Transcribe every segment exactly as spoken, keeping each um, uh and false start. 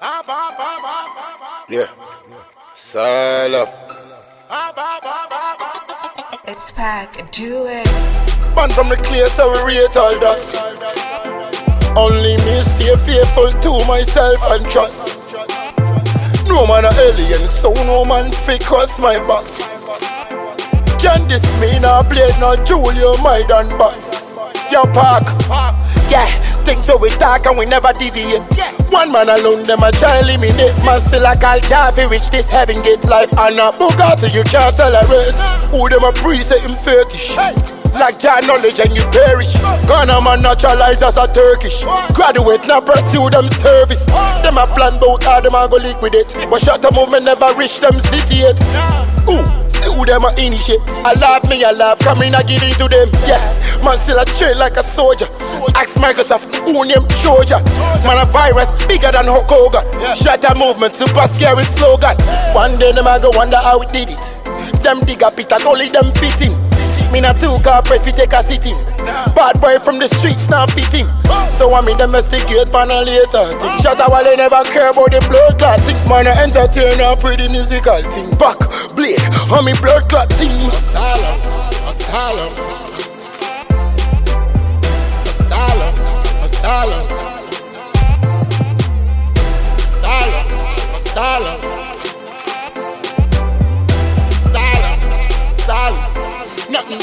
Yeah. Salam. It's Pac, do it. Man from the clear, so we rate all dust. Only me stay faithful to myself and trust. No man a alien, so no man fake us my boss. Can't diss me, no blade, no Julio, my done boss. Yo, Park, yeah, things so we talk and we never deviate. One man alone, them a try eliminate. Man still a call Javi, reach this heaven gate life. And a Bugatti you can't celebrate. Who them a priest, say him fetish. Like John knowledge and you perish. Ghana man naturalized as a Turkish. Graduate now pursue them service. Them a plan bout how them a go liquidate. But shut up movement never reach them city yet. Ooh, see who them a initiate. I love me, I love coming I give it to them. Yes, man still a train like a soldier. Ask Microsoft, who name Georgia. Man a virus bigger than Hulk Hogan. Shut a movement, super scary slogan. One day them a go wonder how we did it. Them dig a pit and only them fitting. Me not two car press, we take a sitting. Bad boy from the streets now fitting. So I mean domesticate man a later thing. Shut up while they never care about the blood clot thing. Man a entertain a pretty musical thing. Back, blade, on me blood clot thing. Asylum, asylum, asylum, asylum, asylum, asylum, asylum, asylum. Nothing.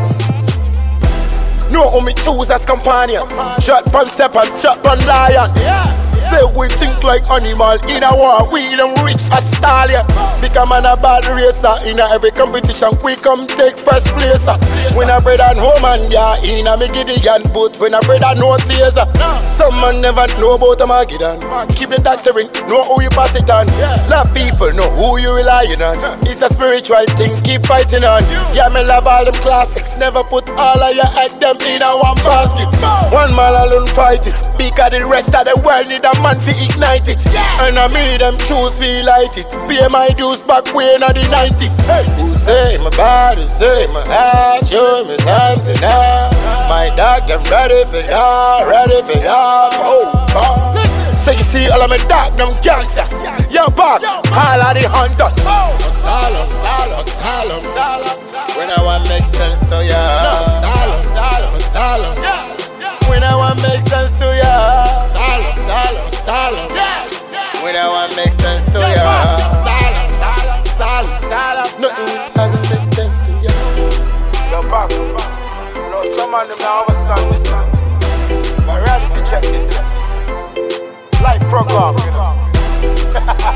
No who me choose as companion. Shot from serpent, shot from lion. Say we think like animal. In a war, we don't reach a stallion. Become an a bad racer. In a every competition, we come take first place. When I bread and home and yeah, in a me Gideon boot. When I bread and no taser. Some man never know about a Mageddon. Keep the doctoring, know who you pass it on. Love people, know who you relying on. It's a spiritual thing, keep fighting on. Yeah, me love all them classics. Never put all of your egg them in a one basket. One man alone fight it. Because the rest of the world need a man to ignite it. And I made them choose to light it. Pay my dues back way in the nineties. Who say my body, say my heart, show me something now. My dog, them ready for y'all, ready for y'all. Oh, oh. So you see all of my dog, them gangsters. Yo, Bob, all of the hunters. Asylum, asylum, asylum. When I want make sense to ya. Asylum, asylum, asylum. When I want make sense to ya. Asylum, asylum, asylum. When I want make sense to ya. Asylum, asylum, asylum, asylum. Nothing I can make sense to ya. Yo, Bob, you know some of them now understand this song. But reality check this. Life program, you know.